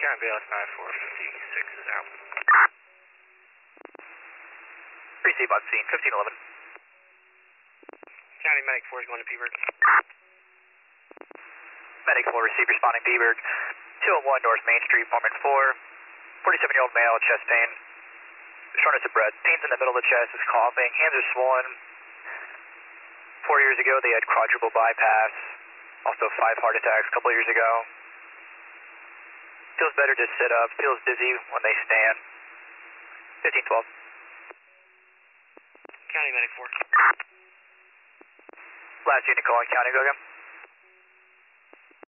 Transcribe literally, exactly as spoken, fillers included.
County Bailiff nine four fifty-six is out. Receive on scene, fifteen eleven. County Medic four is going to Peaburg. Medic four, receive responding Peaburg. two oh one North Main Street, Foreman four. forty-seven-year-old male, chest pain. Shortness of breath. Pains in the middle of the chest, is coughing. Hands are swollen. Four years ago, they had quadruple bypass. Also five heart attacks a couple years ago. Feels better to sit up. Feels dizzy when they stand. fifteen twelve. County Medic four. Last unit calling county, go again.